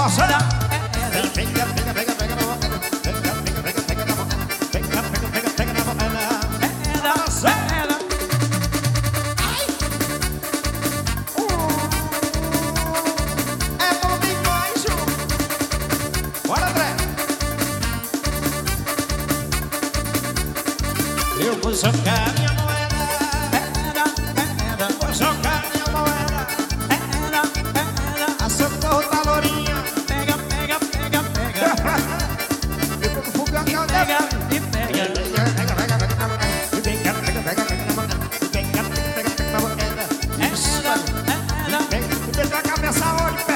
posso, olha. Pega, pega, pega, pega, pega na moeda. Pega, pega, pega, pega na moeda. Pega, pega, pega, pega na moeda. É bom demais, Ju. Bora, André. Eu vou jogar minha moeda. Vou jogar minha moeda. A Socorro tá lourinha. Pega, pega, pega, pega. Eu tô no fogão que eu Pega devo. e pega. Pega, pega, pega, pega na moeda. Pega, pega, pega, pega na moeda. Pega, pega, pega, pega na moeda. Isso, mano. Pega, deixa a cabeça olho.